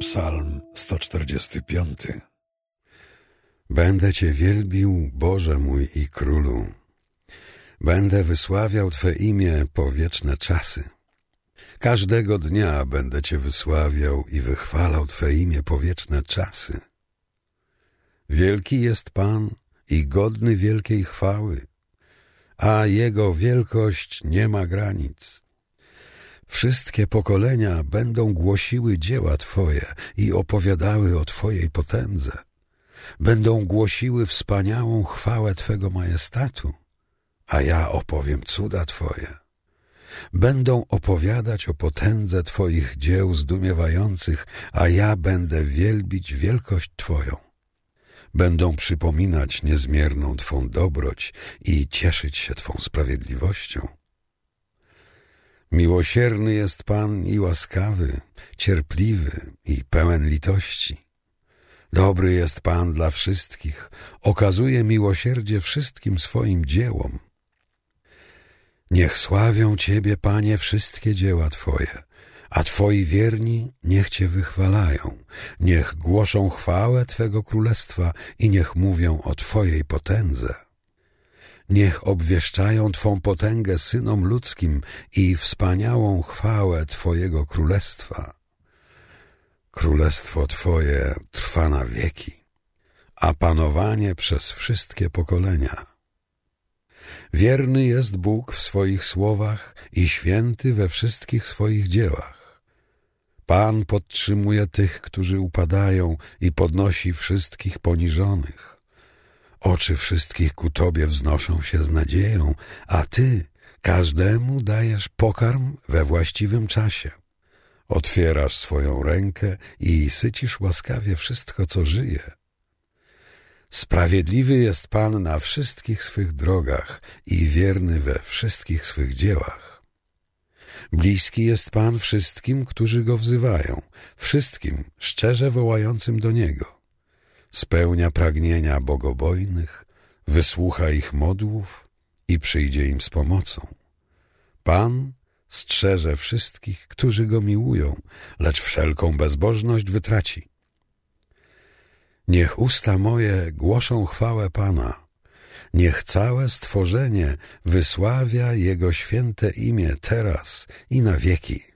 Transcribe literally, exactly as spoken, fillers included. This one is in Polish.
Psalm sto czterdziesty piąty. Będę Cię wielbił, Boże mój i Królu. Będę wysławiał Twe imię po wieczne czasy. Każdego dnia będę Cię wysławiał i wychwalał Twe imię po wieczne czasy. Wielki jest Pan i godny wielkiej chwały, a Jego wielkość nie ma granic. Wszystkie pokolenia będą głosiły dzieła Twoje i opowiadały o Twojej potędze. Będą głosiły wspaniałą chwałę Twego majestatu, a ja opowiem cuda Twoje. Będą opowiadać o potędze Twoich dzieł zdumiewających, a ja będę wielbić wielkość Twoją. Będą przypominać niezmierną Twą dobroć i cieszyć się Twą sprawiedliwością. Miłosierny jest Pan i łaskawy, cierpliwy i pełen litości. Dobry jest Pan dla wszystkich, okazuje miłosierdzie wszystkim swoim dziełom. Niech sławią Ciebie, Panie, wszystkie dzieła Twoje, a Twoi wierni niech Cię wychwalają. Niech głoszą chwałę Twego królestwa i niech mówią o Twojej potędze. Niech obwieszczają Twą potęgę synom ludzkim i wspaniałą chwałę Twojego królestwa. Królestwo Twoje trwa na wieki, a panowanie przez wszystkie pokolenia. Wierny jest Bóg w swoich słowach i święty we wszystkich swoich dziełach. Pan podtrzymuje tych, którzy upadają i podnosi wszystkich poniżonych. Oczy wszystkich ku Tobie wznoszą się z nadzieją, a Ty każdemu dajesz pokarm we właściwym czasie. Otwierasz swoją rękę i sycisz łaskawie wszystko, co żyje. Sprawiedliwy jest Pan na wszystkich swych drogach i wierny we wszystkich swych dziełach. Bliski jest Pan wszystkim, którzy Go wzywają, wszystkim szczerze wołającym do Niego. Spełnia pragnienia bogobojnych, wysłucha ich modłów i przyjdzie im z pomocą. Pan strzeże wszystkich, którzy Go miłują, lecz wszelką bezbożność wytraci. Niech usta moje głoszą chwałę Pana, niech całe stworzenie wysławia Jego święte imię teraz i na wieki.